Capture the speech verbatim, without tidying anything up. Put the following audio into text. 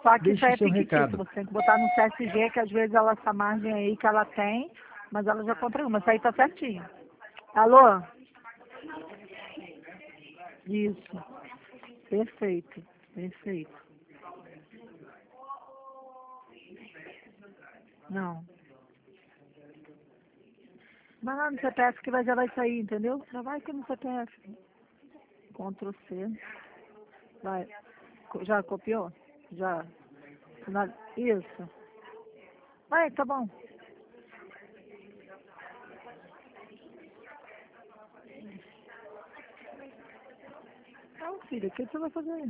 Só que isso Deixe aí é seu fictício, recado. você tem que botar no C S G, que às vezes ela, essa margem aí que ela tem, mas ela já contra uma, isso aí tá certinho. Alô? Isso. Perfeito, perfeito. Não. Vai lá no C P F que vai, já vai sair, entendeu? Já vai aqui no C P F. Ctrl C. Vai. Co- Já copiou? Já. Final- Isso. Vai, tá bom. Não, filho, o que você vai fazer?